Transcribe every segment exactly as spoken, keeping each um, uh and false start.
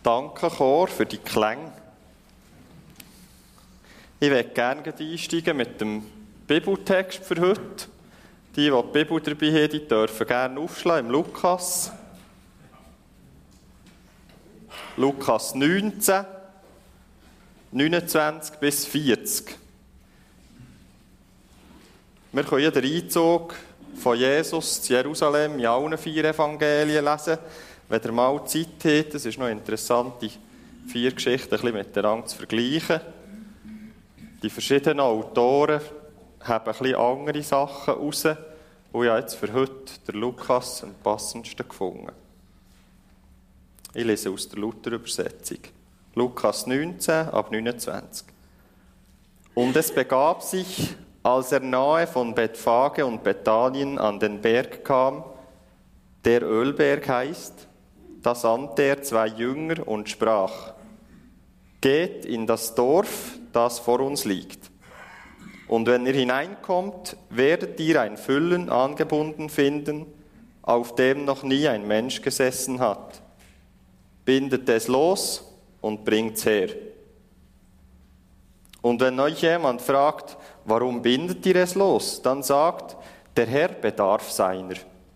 Dankenchor für die Klänge. Ich möchte gerne einsteigen mit dem Bibeltext für heute. Die, die die Bibel dabei haben, die dürfen gerne aufschlagen im Lukas. Lukas neunzehn, neunundzwanzig bis vierzig. Wir können ja den Einzug von Jesus zu Jerusalem in allen vier Evangelien lesen. Wenn ihr mal Zeit habt, es ist noch interessant, die vier Geschichten ein bisschen miteinander zu vergleichen. Die verschiedenen Autoren haben ein bisschen andere Sachen raus, und ich habe jetzt für heute den Lukas am passendsten gefunden. Ich lese aus der Luther-Übersetzung. Lukas neunzehn, ab neunundzwanzig. Und es begab sich, als er nahe von Bethphage und Bethanien an den Berg kam, der Ölberg heißt, da sandte er zwei Jünger und sprach: Geht in das Dorf, das vor uns liegt. Und wenn ihr hineinkommt, werdet ihr ein Füllen angebunden finden, auf dem noch nie ein Mensch gesessen hat. Bindet es los und bringt's her. Und wenn euch jemand fragt, warum bindet ihr es los, dann sagt, der Herr bedarf seiner.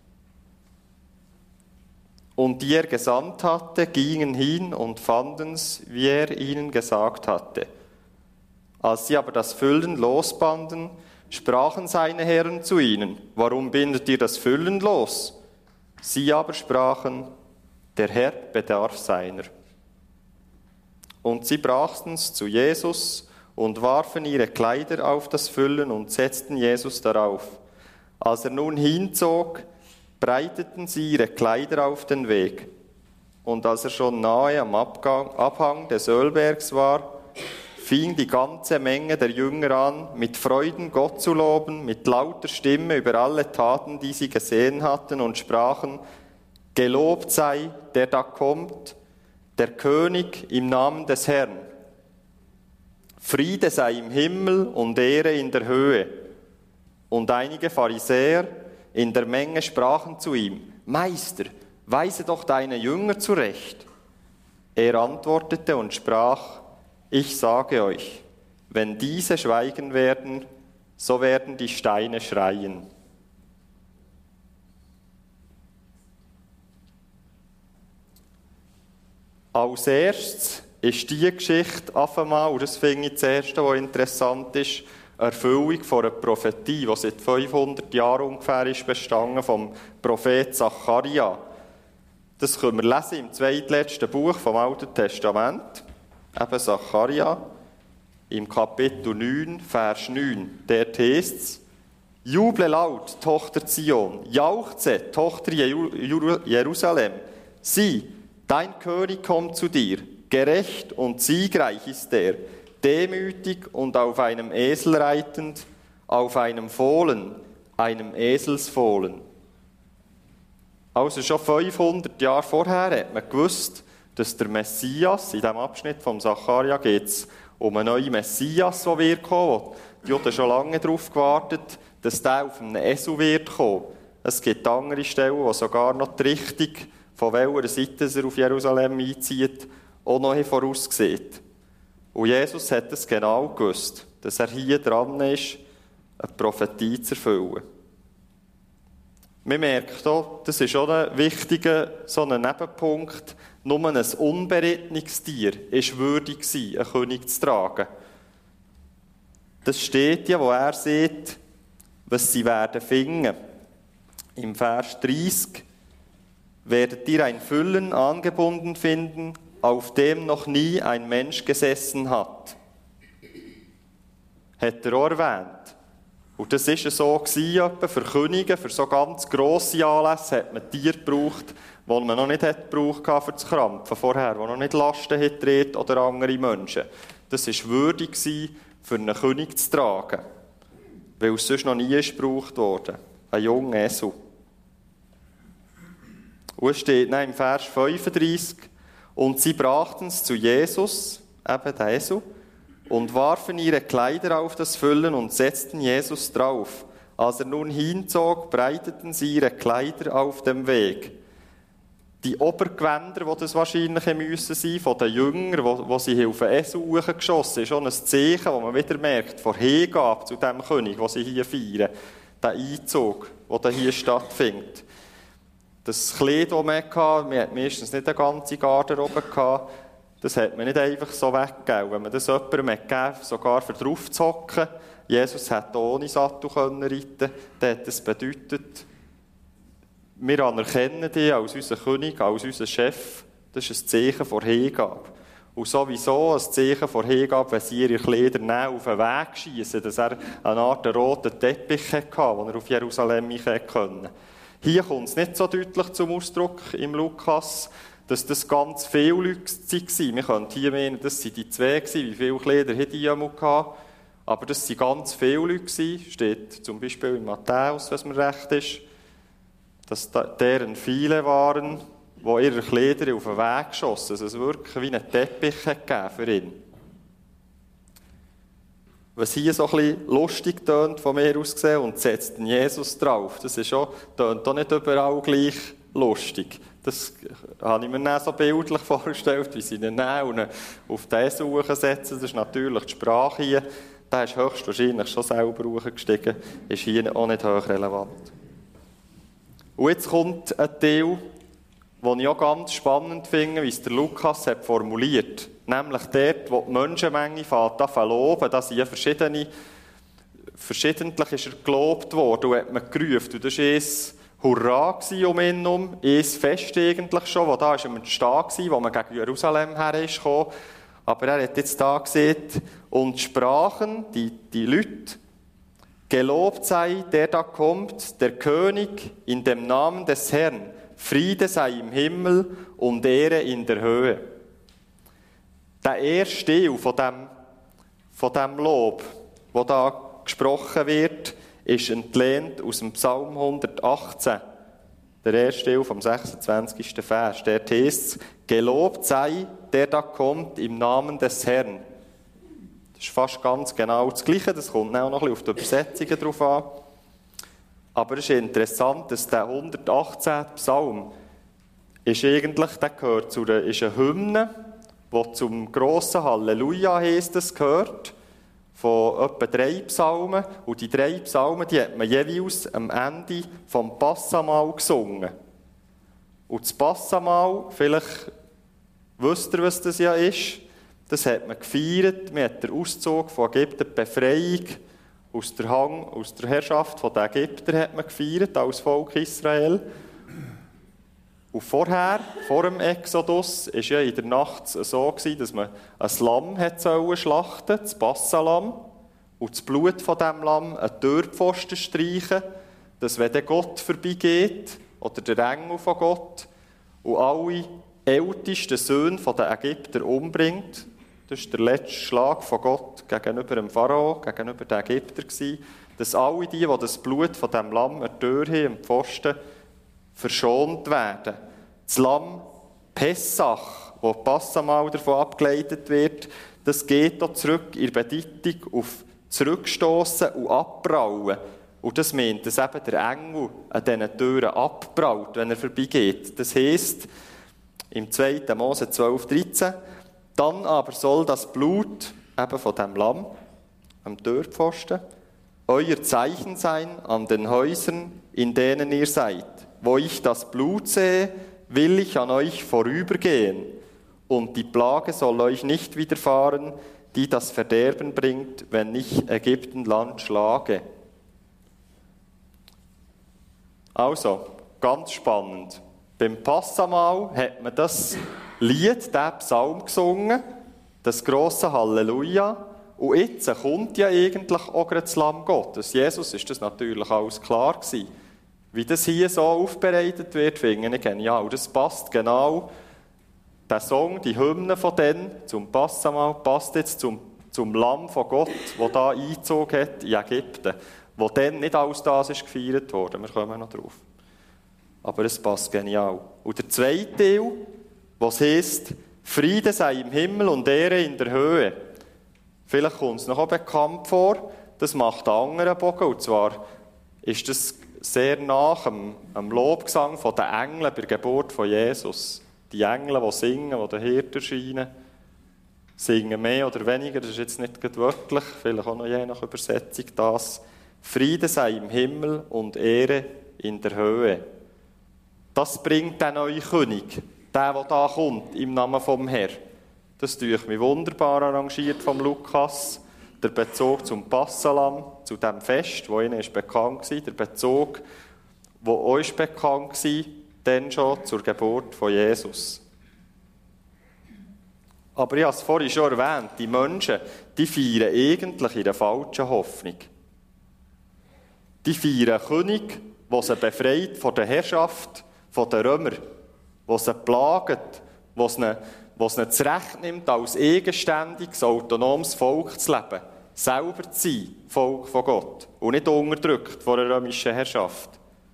Und die er gesandt hatte, gingen hin und fanden's, wie er ihnen gesagt hatte. Als sie aber das Füllen losbanden, sprachen seine Herren zu ihnen: Warum bindet ihr das Füllen los? Sie aber sprachen: Der Herr bedarf seiner. Und sie brachten's zu Jesus und warfen ihre Kleider auf das Füllen und setzten Jesus darauf. Als er nun hinzog, breiteten sie ihre Kleider auf den Weg. Und als er schon nahe am Abgang, Abhang des Ölbergs war, fing die ganze Menge der Jünger an, mit Freuden Gott zu loben, mit lauter Stimme über alle Taten, die sie gesehen hatten, und sprachen: Gelobt sei, der da kommt, der König im Namen des Herrn. Friede sei im Himmel und Ehre in der Höhe. Und einige Pharisäer in der Menge sprachen zu ihm: Meister, weise doch deine Jünger zurecht. Er antwortete und sprach: Ich sage euch, wenn diese schweigen werden, so werden die Steine schreien. Als erstes ist diese Geschichte auf einmal, und das finde ich das Erste, was interessant ist, Erfüllung von einer Prophetie, die seit fünfhundert Jahren ungefähr ist bestanden, vom Prophet Zacharia. Das können wir lesen im zweitletzten Buch vom Alten Testament, eben Zacharia, im Kapitel neun, Vers neun. Dort heisst es: Juble laut, Tochter Zion, jauchze, Tochter Jerusalem. Sieh, dein König kommt zu dir, gerecht und siegreich ist er, demütig und auf einem Esel reitend, auf einem Fohlen, einem Eselsfohlen. Also schon fünfhundert Jahre vorher hat man gewusst, dass der Messias, in diesem Abschnitt von Zacharia geht es um einen neuen Messias, der wird kommen. Die Juden schon lange darauf gewartet, dass der auf einem Esel wird kommen. Es gibt andere Stellen, wo sogar noch die Richtung, von welcher Seite er auf Jerusalem einzieht, auch noch voraussieht. Und Jesus hat es genau gewusst, dass er hier dran ist, eine Prophetie zu erfüllen. Man merkt auch, das ist auch ein wichtiger so ein Nebenpunkt, nur ein unberittenes Tier war würdig, einen König zu tragen. Das steht ja, wo er sieht, was sie werden finden. Im Vers dreißig: Werdet ihr ein Füllen angebunden finden, auf dem noch nie ein Mensch gesessen hat. Hat er auch erwähnt. Und das war so gewesen, für Könige, für so ganz grosse Anlässe hat man Tiere gebraucht, die man noch nicht gebraucht hat, für das Krampfen vorher, die noch nicht Lasten hat oder andere Menschen. Das war würdig, für einen König zu tragen, weil es sonst noch nie gebraucht wurde. Ein junger Esel. Und es steht dann im Vers fünfunddreissig: Und sie brachten es zu Jesus, eben der Esel, und warfen ihre Kleider auf das Füllen und setzten Jesus drauf. Als er nun hinzog, breiteten sie ihre Kleider auf dem Weg. die Obergewänder, die das wahrscheinlich müssen sein, von den Jüngern, wo, wo sie auf den Esel geschossen ist schon ein Zeichen, das man wieder merkt, von Hingabe zu dem König, den sie hier feiern, der Einzug, der hier stattfindet. Das Kleid, das man hatte, man hat meistens nicht eine ganze Garderobe gehabt, das hat man nicht einfach so weggegeben. Wenn man das jemandem gegeben sogar für drauf zu hocken, Jesus hätte ohne Sattel reiten können, dann hat das bedeutet, wir anerkennen dich als unseren König, als unseren Chef. Das ist ein Zeichen von Hingabe. Und sowieso ein Zeichen von Hingabe, wenn sie ihre Kleider nehmen, auf den Weg schiessen, dass er eine Art roten Teppich hatte, den er auf Jerusalem konnte. Hier kommt es nicht so deutlich zum Ausdruck im Lukas, dass das ganz viele Leute waren. Wir können hier meinen, das waren die zwei, wie viele Kleider hatten die hatten. Aber das waren ganz viele Leute, steht zum Beispiel in Matthäus, wenn es mir recht ist, dass deren viele waren, die ihre Kleider auf den Weg schossen, dass es wirklich wie einen Teppich gegeben für ihn. Was hier so ein bisschen lustig tönt von mir aus gesehen und setzt Jesus drauf, das ist auch, tönt auch nicht überall gleich lustig. Das habe ich mir dann so bildlich vorgestellt, wie sie ihn nehmen und auf den Esel setzen. Das ist natürlich die Sprache hier. Der ist höchstwahrscheinlich schon selber hochgestiegen, ist hier auch nicht hochrelevant. Und jetzt kommt ein Teil, den ich auch ganz spannend finde, wie es der Lukas hat formuliert. Nämlich dort, wo die Menschenmenge fängt an zu loben. Da sind ja verschiedene, verschiedentlich ist er gelobt worden und hat man gerufen. Und das war ein Hurra um ihn herum, ein Fest eigentlich schon, wo da ist er entstanden, wo man gegen Jerusalem herkam. Aber er hat jetzt da gesehen, und sprachen die, die Leute, gelobt sei, der da kommt, der König, in dem Namen des Herrn. Friede sei im Himmel und Ehre in der Höhe. Der erste Teil von dem, von dem Lob, wo da gesprochen wird, ist entlehnt aus dem Psalm hundertachtzehn. Der erste Teil vom sechsundzwanzigsten Vers. Dort heisst es, gelobt sei, der da kommt, im Namen des Herrn. Das ist fast ganz genau das Gleiche, das kommt auch noch ein bisschen auf die Übersetzungen drauf an. Aber es ist interessant, dass der hundertachtzehnte Psalm ist eigentlich, der gehört zu einer, ist eine Hymne, die zum grossen Halleluja heisst, das gehört, von etwa drei Psalmen. Und die drei Psalmen, die hat man jeweils am Ende vom Passamal gesungen. Und das Passamal, vielleicht wisst ihr, was das ja ist, das hat man gefeiert, man hat den Auszug von Ägypten, die Befreiung aus der, Hang, aus der Herrschaft der Ägypter hat man gefeiert, als Volk Israel. Und vorher, vor dem Exodus, war ja in der Nacht so, dass man ein Lamm schlachten sollte, das Passalamm, und das Blut von diesem Lamm einen Türpfosten streichen, dass wenn der Gott vorbeigeht, oder der Engel von Gott, und alle ältesten Söhne der Ägypter umbringt, das war der letzte Schlag von Gott gegenüber dem Pharao, gegenüber den Ägyptern, dass alle die, die das Blut von diesem Lamm an der Tür haben, am Pfosten, verschont werden. Das Lamm Pessach, wo Passamal davon abgeleitet wird, das geht auch zurück in der Bedeutung auf zurückstossen und abbrauen. Und das meint, dass eben der Engel an diesen Türen abbraut, wenn er vorbeigeht. Das heisst, im zweiten Mose zwölf dreizehn, dann aber soll das Blut eben von dem Lamm am Türpfosten euer Zeichen sein an den Häusern, in denen ihr seid. Wo ich das Blut sehe, will ich an euch vorübergehen, und die Plage soll euch nicht widerfahren, die das Verderben bringt, wenn ich Ägyptenland schlage. Also, ganz spannend. Beim Passamal hat man das Lied, den Psalm gesungen, das grosse Halleluja. Und jetzt kommt ja eigentlich auch das Lamm Gottes. Jesus ist das natürlich alles klar gewesen. Wie das hier so aufbereitet wird, finde ich genial. Das passt genau, der Song, die Hymne von denen, zum Passamal, passt jetzt zum, zum Lamm von Gott, das da eingezogen hat in Ägypten. Wo dann nicht alles das ist gefeiert worden. Wir kommen noch drauf. Aber es passt genial. Und der zweite Teil, was heisst, Friede sei im Himmel und Ehre in der Höhe. Vielleicht kommt es noch bekannt vor, das macht einen anderen Bogen. Und zwar ist das sehr nach am, am Lobgesang der Engel bei der Geburt von Jesus. Die Engel, die singen, die den Hirten erscheinen, singen mehr oder weniger, das ist jetzt nicht gerade wörtlich, vielleicht auch noch je nach Übersetzung das. Friede sei im Himmel und Ehre in der Höhe. Das bringt der neue König, der, der da kommt, im Namen vom Herrn. Das ist durch mich wunderbar arrangiert vom Lukas. Der Bezug zum Passalam, zu dem Fest, wo ihnen ist bekannt war. Der Bezug, der euch bekannt war, dann schon zur Geburt von Jesus. Aber ich habe es vorhin schon erwähnt, die Menschen, die feiern eigentlich in der falschen Hoffnung. Die feiern einen König, der sie befreit von der Herrschaft der Römer, der sie plagt, der sie, der sie zurechtnimmt, als eigenständiges, autonomes Volk zu leben, selber zu sein, Volk von Gott, und nicht unterdrückt von der römischen Herrschaft.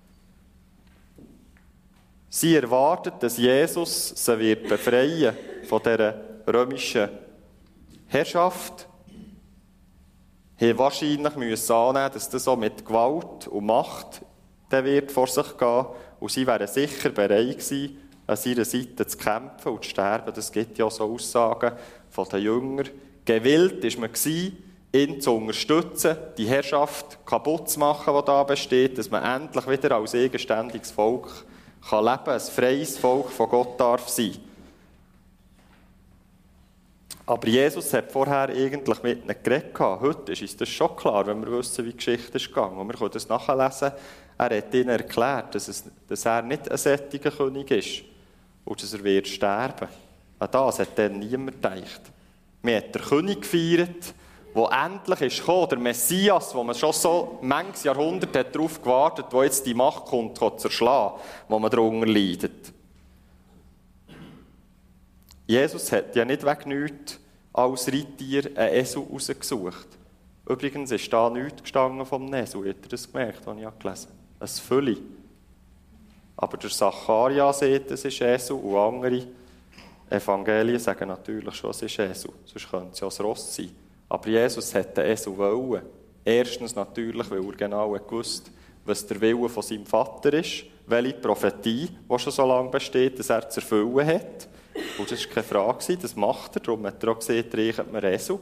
Sie erwartet, dass Jesus sie wird befreien von dieser römischen Herrschaft. Haben wahrscheinlich müssen annehmen, dass das auch mit Gewalt und Macht der wird vor sich gehen. Und sie wären sicher bereit gewesen, an seiner Seite zu kämpfen und zu sterben. Das gibt ja so Aussagen von den Jüngern. Gewillt war man gewesen, ihn zu unterstützen, die Herrschaft kaputt zu machen, die da besteht, dass man endlich wieder als eigenständiges Volk kann leben, ein freies Volk von Gott darf sein. Aber Jesus hat vorher eigentlich mit ihnen geredet. Heute ist uns das schon klar, wenn wir wissen, wie die Geschichte ist gegangen. Und wir können das nachlesen. Er hat ihnen erklärt, dass, es, dass er nicht ein solcher König ist und dass er wird sterben. An das hat dann niemand gedacht. Man hat den König gefeiert, der endlich ist gekommen, der Messias, wo man schon so manches Jahrhundert hat darauf gewartet, wo jetzt die Macht kommt, zu zerschlagen, wo man darunter leidet. Jesus hat ja nicht wegen nichts als Reittier einen Esel rausgesucht. Übrigens ist da nichts gestanden vom Esel, habt ihr das gemerkt, was ich gelesen habe? Ein Fülle. Aber der Zacharia sagt, es ist Esel, und andere Evangelien sagen natürlich schon, es ist Esel. Sonst könnte es ja ein Ross sein. Aber Jesus hat den Esel wollen. Erstens natürlich, weil er genau gewusst, was der Wille von seinem Vater ist, welche Prophetie, die schon so lange besteht, dass er zu erfüllen hat. Und das war keine Frage, das macht er, darum hat er auch gesagt, reicht mir Esel.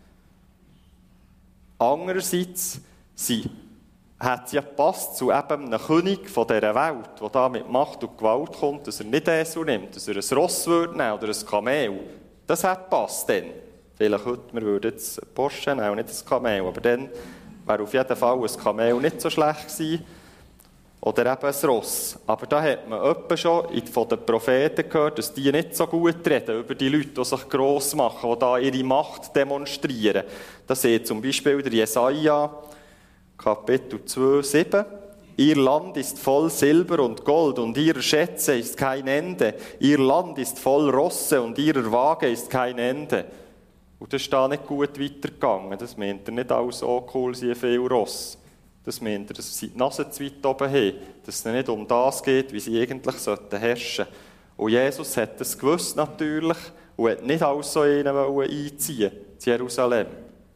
Andererseits sie, hat es ja gepasst zu eben einem König von dieser Welt, der da mit Macht und Gewalt kommt, dass er nicht Esel nimmt, dass er ein Ross würde nehmen oder ein Kamel. Das hat gepasst dann. Vielleicht heute, wir würden jetzt einen Porsche nehmen, nicht ein Kamel, aber dann wäre auf jeden Fall ein Kamel nicht so schlecht gewesen. Oder eben ein Ross. Aber da hat man etwa schon von den Propheten gehört, dass die nicht so gut reden über die Leute, die sich gross machen, die da ihre Macht demonstrieren. Da sieht zum Beispiel der Jesaja, Kapitel zwei, sieben. Ihr Land ist voll Silber und Gold und ihrer Schätze ist kein Ende. Ihr Land ist voll Rosse und ihrer Waage ist kein Ende. Und das ist da nicht gut weitergegangen. Das meint er nicht alles so cool, sie viel Ross. Das meint er, dass sie die Nase zu weit oben haben, dass es nicht um das geht, wie sie eigentlich herrschen sollten. Und Jesus hat das gewusst natürlich und hat nicht alles so einen einziehen wollen, in Jerusalem.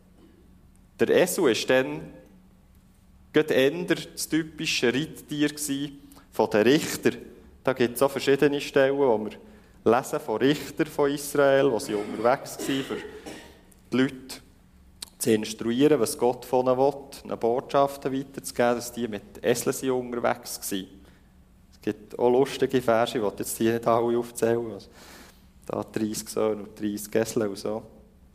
Der Esel war dann gerade eher das typische Reittier von den Richtern. Da gibt es auch verschiedene Stellen, wo wir lesen von Richtern von Israel, wo sie unterwegs waren, für die Leute zu instruieren, was Gott von ihnen will, eine Botschaft weiterzugeben, dass die mit Eseln sind unterwegs waren. Es gibt auch lustige Verse, ich will jetzt hier nicht alle aufzählen. Also, da dreissig Söhne und dreissig Esel und so.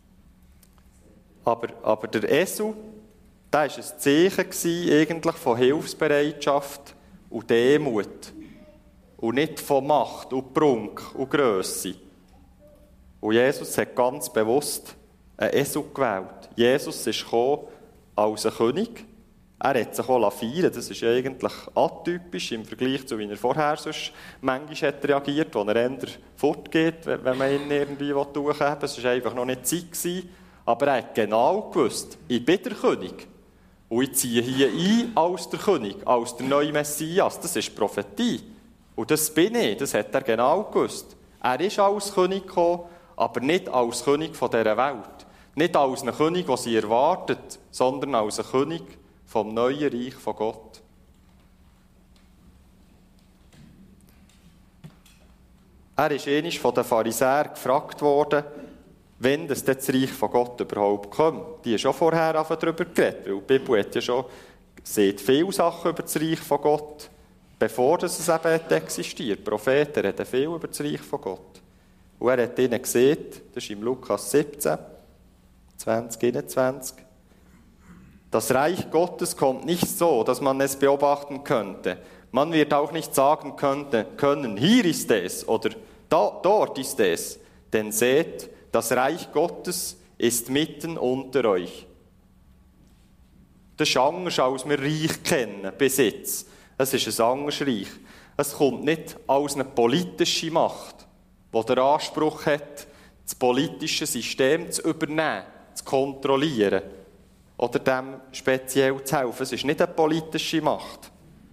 Aber, aber der Esel, der war ein Zeichen eigentlich von Hilfsbereitschaft und Demut. Und nicht von Macht und Prunk und Grösse. Und Jesus hat ganz bewusst einen Esel gewählt. Jesus ist gekommen als ein König. Er hat sich auch feiern. Das ist eigentlich atypisch im Vergleich zu wie er vorher sonst manchmal hat reagiert, wo er eher fortgeht, wenn man ihn irgendwie durchheben will. Es war einfach noch nicht Zeit gewesen. Aber er hat genau gewusst, ich bin der König. Und ich ziehe hier ein als der König, als der neue Messias. Das ist Prophetie. Und das bin ich, das hat er genau gewusst. Er ist als König gekommen, aber nicht als König von dieser Welt. Nicht als ein König, den sie erwartet, sondern als ein König vom neuen Reich von Gott. Er ist einmal von den Pharisäern gefragt worden, wenn das, das Reich von Gott überhaupt kommt. Die haben schon vorher darüber geredet, weil die Bibel hat ja schon sieht viele Sachen über das Reich von Gott, bevor es eben existiert. Die Propheten reden viel über das Reich von Gott. Und er hat ihnen gesehen, das ist im Lukas siebzehn, zwanzig, einundzwanzig, das Reich Gottes kommt nicht so, dass man es beobachten könnte. Man wird auch nicht sagen könnte, können, hier ist es oder da, dort ist es. Denn seht, das Reich Gottes ist mitten unter euch. Das ist anders, als wir Reich kennen, bis jetzt. Es ist ein anderes Reich. Es kommt nicht als eine politische Macht, die den Anspruch hat, das politische System zu übernehmen, zu kontrollieren oder dem speziell zu helfen. Es ist nicht eine politische Macht.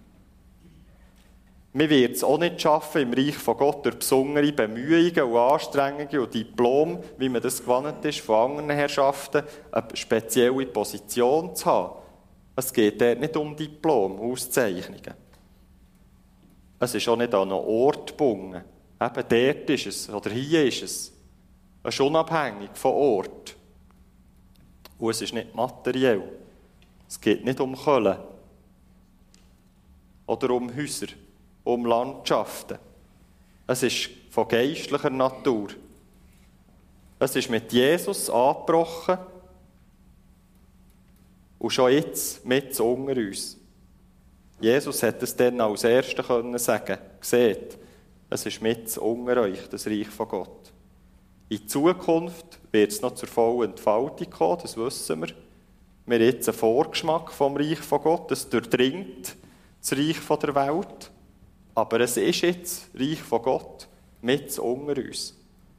Man wird es auch nicht schaffen, im Reich von Gott durch besondere Bemühungen und Anstrengungen und Diplom, wie man das gewohnt ist von anderen Herrschaften, eine spezielle Position zu haben. Es geht dort nicht um Diplom, Auszeichnungen. Es ist auch nicht an einen Ort gebunden. Eben dort ist es, oder hier ist es. Es ist unabhängig von Ort. Und es ist nicht materiell. Es geht nicht um Köln oder um Häuser, um Landschaften. Es ist von geistlicher Natur. Es ist mit Jesus angebrochen und schon jetzt mit unter uns. Jesus hat es dann als Erster können sagen. Seht, es ist mit unter euch, das Reich von Gott. In Zukunft wird es noch zur vollen Entfaltung kommen, das wissen wir. Wir haben jetzt einen Vorgeschmack vom Reich von Gott, es durchdringt das Reich von der Welt. Aber es ist jetzt Reich von Gott mit unter uns.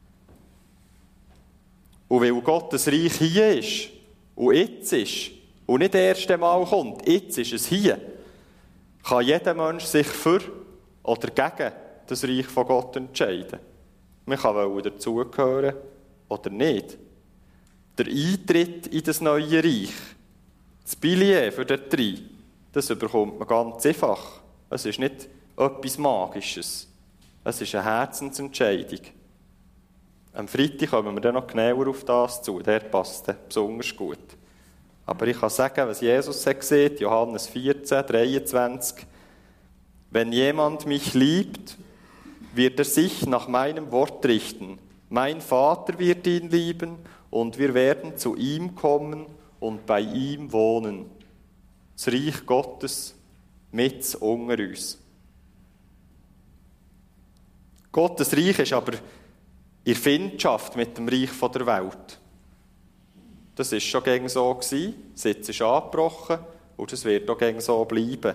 Und weil Gottes Reich hier ist und jetzt ist und nicht das erste Mal kommt, jetzt ist es hier, kann jeder Mensch sich für oder gegen das Reich von Gott entscheiden. Man kann wohl dazugehören oder nicht. Der Eintritt in das neue Reich, das Billet für den Tri, das bekommt man ganz einfach. Es ist nicht etwas Magisches. Es ist eine Herzensentscheidung. Am Freitag kommen wir dann noch genauer auf das zu. Der passt besonders gut. Aber ich kann sagen, was Jesus hat gesehen, Johannes vierzehn, dreiundzwanzig. Wenn jemand mich liebt, wird er sich nach meinem Wort richten. Mein Vater wird ihn lieben und wir werden zu ihm kommen und bei ihm wohnen. Das Reich Gottes mit unter uns. Gottes Reich ist aber in Findschaft mit dem Reich der Welt. Das war schon gegen so gewesen, seit es ist angebrochen und es wird auch gegen so bleiben.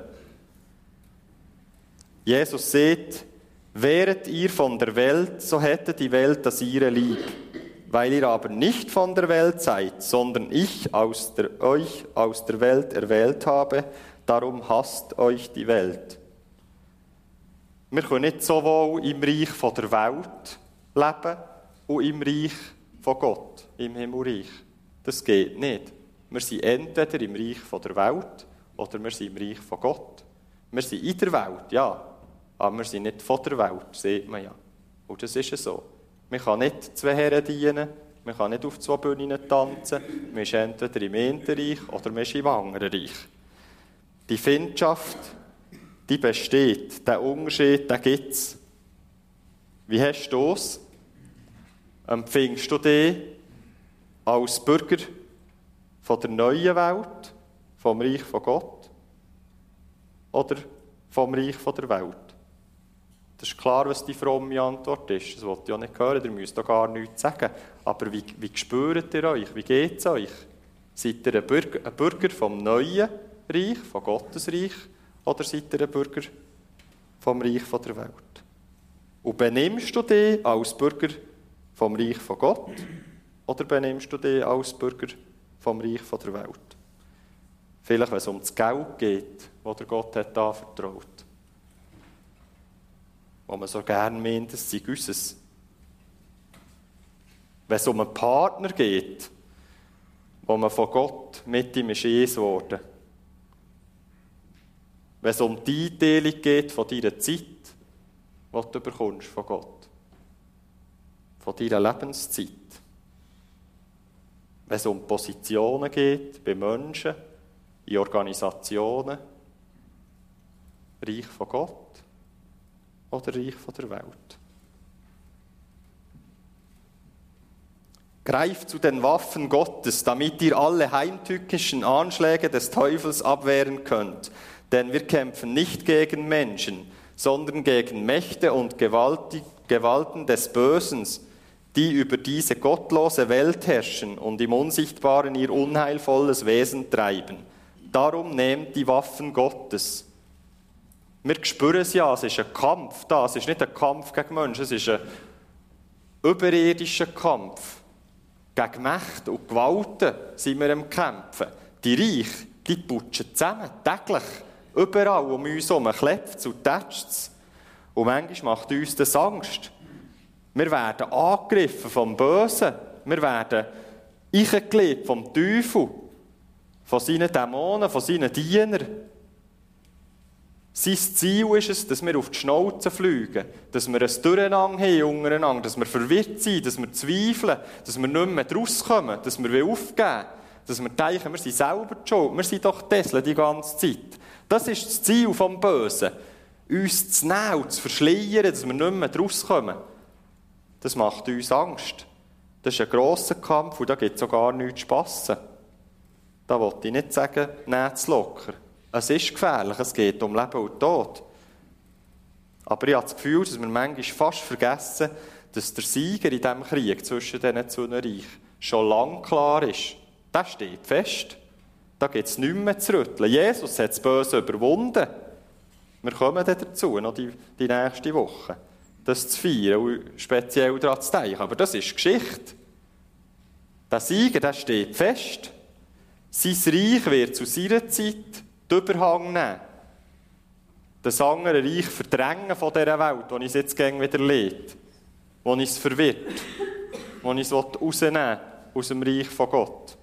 Jesus sagt, wäret ihr von der Welt, so hätte die Welt das ihre lieb. Weil ihr aber nicht von der Welt seid, sondern ich aus der, euch aus der Welt erwählt habe, darum hasst euch die Welt. Wir können nicht sowohl im Reich von der Welt leben und im Reich von Gott, im Himmelreich. Das geht nicht. Wir sind entweder im Reich von der Welt oder wir sind im Reich von Gott. Wir sind in der Welt, ja, aber wir sind nicht von der Welt, sieht man ja. Und das ist so. Man kann nicht zwei Herren dienen, man kann nicht auf zwei Bühnen tanzen, man ist entweder im einen Reich oder man ist im anderen Reich. Die Findschaft, die besteht, der Unterschied, den gibt es. Wie hast du es? Empfindest du dich als Bürger von der neuen Welt, vom Reich von Gott oder vom Reich von der Welt? Das ist klar, was die fromme Antwort ist. Das wollt ihr ja nicht hören, ihr müsst auch gar nichts sagen. Aber wie, wie spürt ihr euch? Wie geht es euch? Seid ihr ein Bürger, ein Bürger vom neuen Reich, von Gottes Reich, oder seid ihr ein Bürger vom Reich von der Welt? Und benimmst du dich als Bürger vom Reich von Gott oder benimmst du dich als Bürger vom Reich von der Welt? Vielleicht, wenn es um das Geld geht, das der Gott hat anvertraut. Wo man so gerne meint, es sei unseres. Wenn es um einen Partner geht, wo man von Gott mit ihm ist eins geworden. Wenn es um die Einteilung geht von deiner Zeit, die du bekommst von Gott. von deiner Lebenszeit. Wenn es um Positionen geht, bei Menschen, in Organisationen, Reich von Gott oder Reich von der Welt. Greift zu den Waffen Gottes, damit ihr alle heimtückischen Anschläge des Teufels abwehren könnt. Denn wir kämpfen nicht gegen Menschen, sondern gegen Mächte und Gewalten des Bösen, die über diese gottlose Welt herrschen und im Unsichtbaren ihr unheilvolles Wesen treiben. Darum nehmt die Waffen Gottes. Wir spüren es ja, es ist ein Kampf da, es ist nicht ein Kampf gegen Menschen, es ist ein überirdischer Kampf. Gegen Mächte und Gewalten sind wir am Kämpfen. Die Reiche, die putschen zusammen, täglich, überall um uns herum, klebt und tätscht es. Und manchmal macht uns das Angst. Wir werden angegriffen vom Bösen, wir werden eingeklebt vom Teufel, von seinen Dämonen, von seinen Dienern. Sein Ziel ist es, dass wir auf die Schnauze fliegen, dass wir ein Durcheinander haben untereinander, dass wir verwirrt sind, dass wir zweifeln, dass wir nicht mehr rauskommen, dass wir aufgeben wollen, dass wir denken, wir sind selber die Schuld, wir sind doch Tesla die ganze Zeit. Das ist das Ziel vom Bösen, uns zu nehmen und zu verschleiern, dass wir nicht mehr rauskommen. Das macht uns Angst. Das ist ein grosser Kampf und da gibt es auch gar nichts zu spassen. Da will ich nicht sagen, nehmt es locker. Es ist gefährlich, es geht um Leben und Tod. Aber ich habe das Gefühl, dass wir manchmal fast vergessen, dass der Sieger in diesem Krieg zwischen diesen zwei Reichen schon lange klar ist. Der steht fest. Da gibt es nichts mehr zu rütteln. Jesus hat das Böse überwunden. Wir kommen dann dazu, noch die, die nächste Woche, das zu feiern und speziell daran zu denken. Aber das ist Geschichte. Der Sieger, der steht fest. Sein Reich wird zu seiner Zeit die Überhang nehmen. Das andere Reich verdrängen von dieser Welt, wo es jetzt gegen wieder lädt, wo es verwirrt, wo es rausnehmen aus dem Reich von Gott.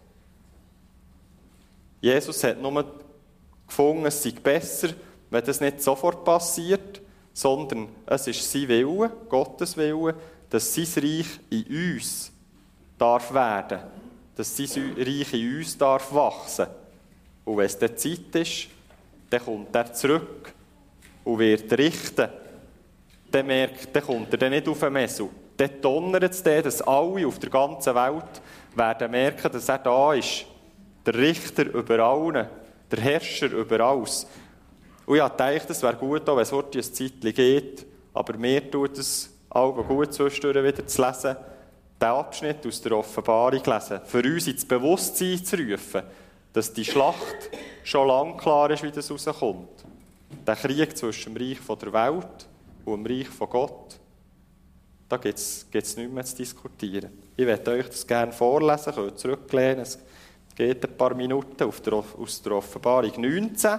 Jesus hat nur gefunden, es sei besser, wenn das nicht sofort passiert, sondern es ist sein Wille, Gottes Wille, dass sein Reich in uns darf werden, dass sein Reich in uns darf wachsen. Und wenn es dann Zeit ist, dann kommt er zurück und wird richten. Dann, merkt, dann kommt er dann nicht auf den Messel. Dann donnert es dann, dass alle auf der ganzen Welt werden merken, dass er da ist. Der Richter über allen, der Herrscher über alles. Und ich dachte, es wäre gut, auch wenn es heute ein Zeitchen geht, aber mir tut es auch gut, zwischendurch wieder zu lesen, den Abschnitt aus der Offenbarung lesen, für uns ins Bewusstsein zu rufen, dass die Schlacht schon lange klar ist, wie das rauskommt. Der Krieg zwischen dem Reich von der Welt und dem Reich von Gott, da gibt es nichts mehr zu diskutieren. Ich möchte euch das gerne vorlesen, könnt zurücklehnen. Es geht ein paar Minuten auf der, aus der Offenbarung neunzehn.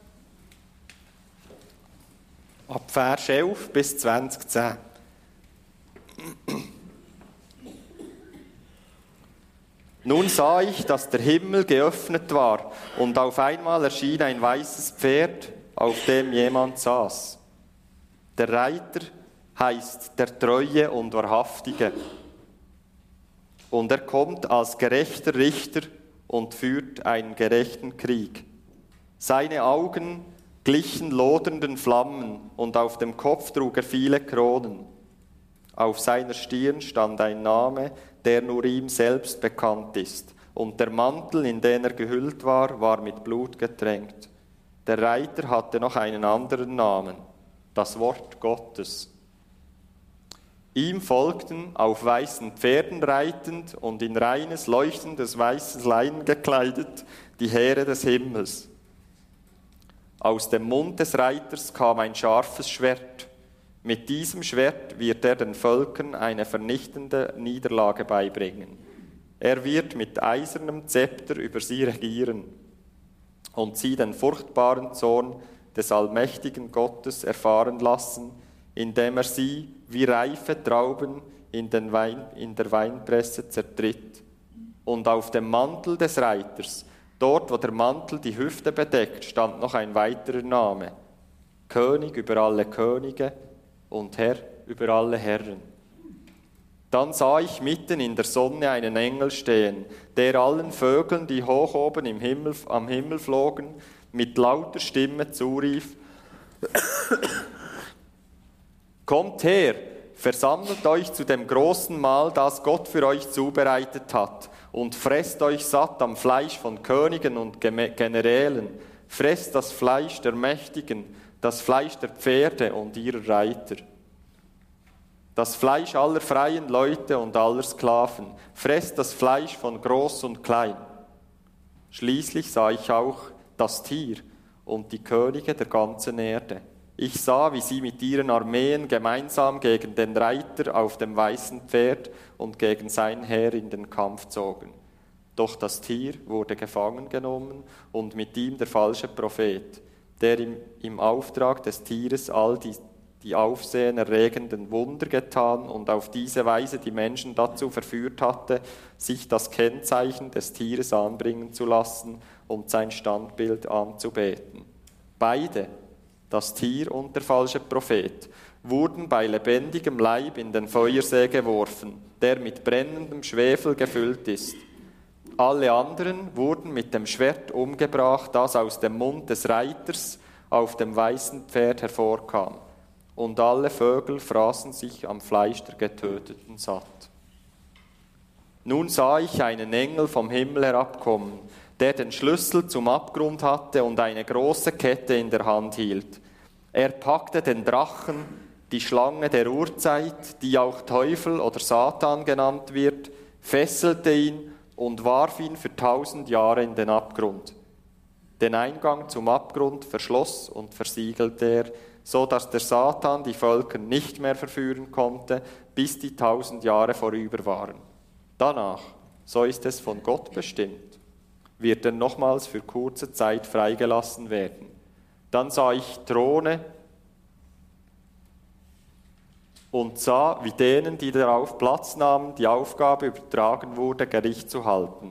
Ab Vers elf bis zwanzig zehn. Nun sah ich, dass der Himmel geöffnet war, und auf einmal erschien ein weißes Pferd, auf dem jemand saß. Der Reiter heißt der Treue und Wahrhaftige. Und er kommt als gerechter Richter und führt einen gerechten Krieg. Seine Augen glichen lodernden Flammen, und auf dem Kopf trug er viele Kronen. Auf seiner Stirn stand ein Name, der nur ihm selbst bekannt ist, und der Mantel, in den er gehüllt war, war mit Blut getränkt. Der Reiter hatte noch einen anderen Namen, das Wort Gottes. Ihm folgten, auf weißen Pferden reitend und in reines, leuchtendes weißes Leinen gekleidet, die Heere des Himmels. Aus dem Mund des Reiters kam ein scharfes Schwert. Mit diesem Schwert wird er den Völkern eine vernichtende Niederlage beibringen. Er wird mit eisernem Zepter über sie regieren und sie den furchtbaren Zorn des allmächtigen Gottes erfahren lassen, indem er sie wie reife Trauben in, den Wein, in der Weinpresse zertritt. Und auf dem Mantel des Reiters, dort wo der Mantel die Hüfte bedeckt, stand noch ein weiterer Name: König über alle Könige und Herr über alle Herren. Dann sah ich mitten in der Sonne einen Engel stehen, der allen Vögeln, die hoch oben im Himmel, am Himmel flogen, mit lauter Stimme zurief: Kommt her, versammelt euch zu dem großen Mahl, das Gott für euch zubereitet hat, und fresst euch satt am Fleisch von Königen und Generälen, fresst das Fleisch der Mächtigen, das Fleisch der Pferde und ihrer Reiter. Das Fleisch aller freien Leute und aller Sklaven, fresst das Fleisch von Groß und Klein. Schließlich sah ich auch das Tier und die Könige der ganzen Erde. Ich sah, wie sie mit ihren Armeen gemeinsam gegen den Reiter auf dem weißen Pferd und gegen sein Heer in den Kampf zogen. Doch das Tier wurde gefangen genommen und mit ihm der falsche Prophet, der im, im Auftrag des Tieres all die die aufsehenerregenden Wunder getan und auf diese Weise die Menschen dazu verführt hatte, sich das Kennzeichen des Tieres anbringen zu lassen und sein Standbild anzubeten. Beide, das Tier und der falsche Prophet, wurden bei lebendigem Leib in den Feuersee geworfen, der mit brennendem Schwefel gefüllt ist. Alle anderen wurden mit dem Schwert umgebracht, das aus dem Mund des Reiters auf dem weißen Pferd hervorkam. Und alle Vögel fraßen sich am Fleisch der Getöteten satt. Nun sah ich einen Engel vom Himmel herabkommen, der den Schlüssel zum Abgrund hatte und eine große Kette in der Hand hielt. Er packte den Drachen, die Schlange der Urzeit, die auch Teufel oder Satan genannt wird, fesselte ihn und warf ihn für tausend Jahre in den Abgrund. Den Eingang zum Abgrund verschloss und versiegelte er, so dass der Satan die Völker nicht mehr verführen konnte, bis die tausend Jahre vorüber waren. Danach, so ist es von Gott bestimmt, wird er nochmals für kurze Zeit freigelassen werden. Dann sah ich Throne und sah, wie denen, die darauf Platz nahmen, die Aufgabe übertragen wurde, Gericht zu halten.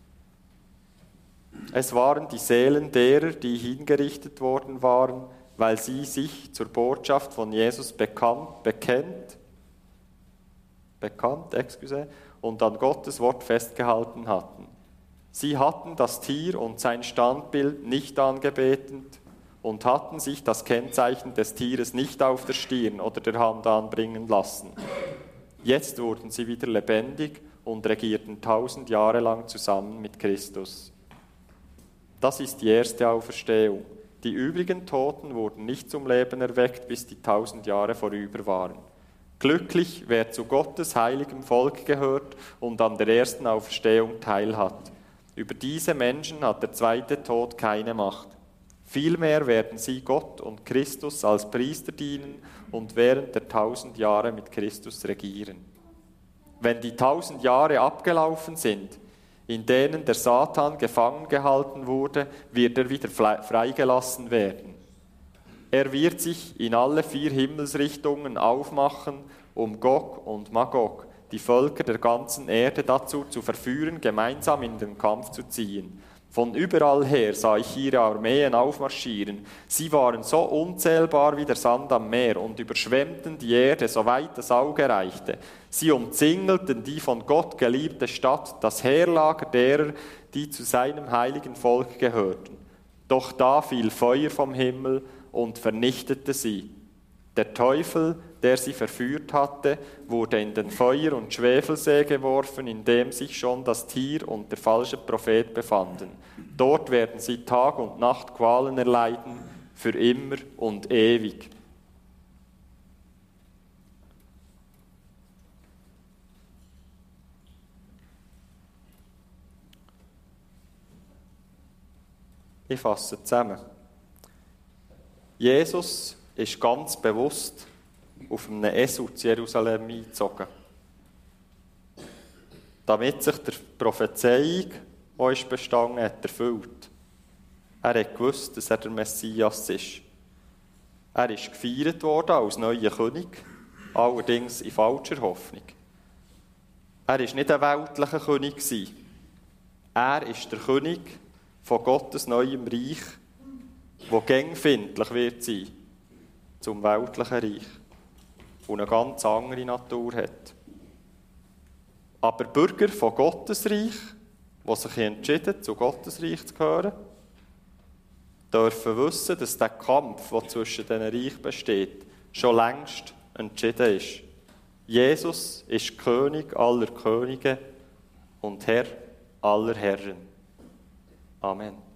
Es waren die Seelen derer, die hingerichtet worden waren, weil sie sich zur Botschaft von Jesus bekannt, bekennt, bekannt, excuse, und an Gottes Wort festgehalten hatten. Sie hatten das Tier und sein Standbild nicht angebetet und hatten sich das Kennzeichen des Tieres nicht auf der Stirn oder der Hand anbringen lassen. Jetzt wurden sie wieder lebendig und regierten tausend Jahre lang zusammen mit Christus. Das ist die erste Auferstehung. Die übrigen Toten wurden nicht zum Leben erweckt, bis die tausend Jahre vorüber waren. Glücklich, wer zu Gottes heiligem Volk gehört und an der ersten Auferstehung teilhat. Über diese Menschen hat der zweite Tod keine Macht. Vielmehr werden sie Gott und Christus als Priester dienen und während der tausend Jahre mit Christus regieren. Wenn die tausend Jahre abgelaufen sind, in denen der Satan gefangen gehalten wurde, wird er wieder freigelassen werden. Er wird sich in alle vier Himmelsrichtungen aufmachen, um Gog und Magog, die Völker der ganzen Erde, dazu zu verführen, gemeinsam in den Kampf zu ziehen. Von überall her sah ich ihre Armeen aufmarschieren. Sie waren so unzählbar wie der Sand am Meer und überschwemmten die Erde, soweit das Auge reichte. Sie umzingelten die von Gott geliebte Stadt, das Heerlager derer, die zu seinem heiligen Volk gehörten. Doch da fiel Feuer vom Himmel und vernichtete sie. Der Teufel, der sie verführt hatte, wurde in den Feuer- und Schwefelsee geworfen, in dem sich schon das Tier und der falsche Prophet befanden. Dort werden sie Tag und Nacht Qualen erleiden, für immer und ewig. Ich fasse zusammen. Jesus ist ganz bewusst auf einem Esel zu Jerusalem eingezogen, damit sich der Prophezeiung, die ist bestanden hat, erfüllt. Er hat gewusst, dass er der Messias ist. Er ist gefeiert worden als neuer König, allerdings in falscher Hoffnung. Er war nicht ein weltlicher König. Er ist der König von Gottes neuem Reich, der gängfindlich wird sein zum weltlichen Reich und eine ganz andere Natur hat. Aber Bürger von Gottesreich, die sich entschieden, zu Gottesreich zu gehören, dürfen wissen, dass der Kampf, der zwischen diesen Reichen besteht, schon längst entschieden ist. Jesus ist König aller Könige und Herr aller Herren. Amen.